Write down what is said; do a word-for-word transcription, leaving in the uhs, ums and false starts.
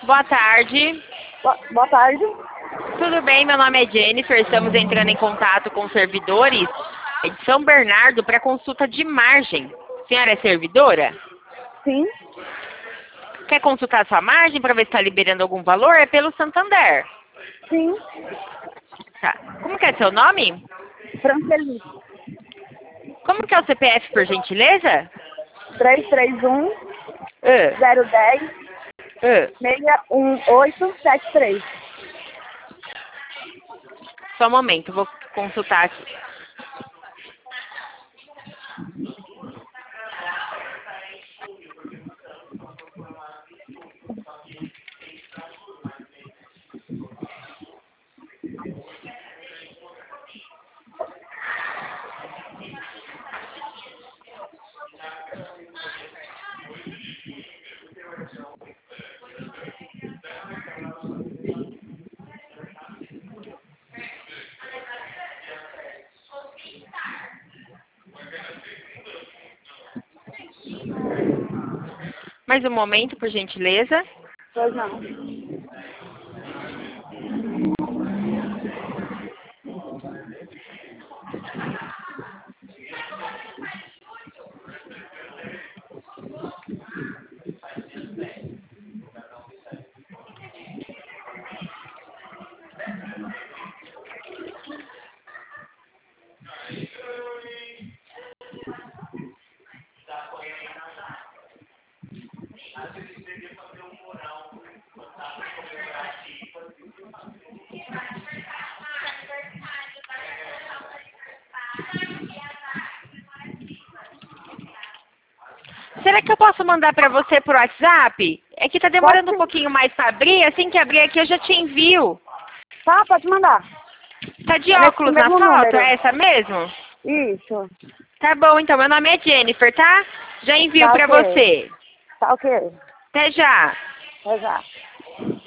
Boa tarde. Boa, boa tarde. Tudo bem? Meu nome é Jennifer. Estamos entrando em contato com servidores de São Bernardo para consulta de margem. A senhora é servidora? Sim, Quer consultar sua margem para ver se está liberando algum valor? É pelo Santander. sim. Tá. Como que é seu nome? Franceli. Como que é o C P F, por gentileza? três três um, Ah, zero um zero, ah. seis um oito sete três. Só um momento, vou consultar aqui. Mais um momento, por gentileza. Pois não. Será que eu posso mandar para você por WhatsApp? É que tá demorando Pode um sim. pouquinho mais para abrir. Assim que abrir aqui, eu já te envio. Tá, pode mandar. Tá de É nesse óculos na mesmo foto? número. É essa mesmo? Isso. Tá bom, então. Meu nome é Jennifer, tá? Já envio Tá para ok. você. Tá ok. Até já. Até já.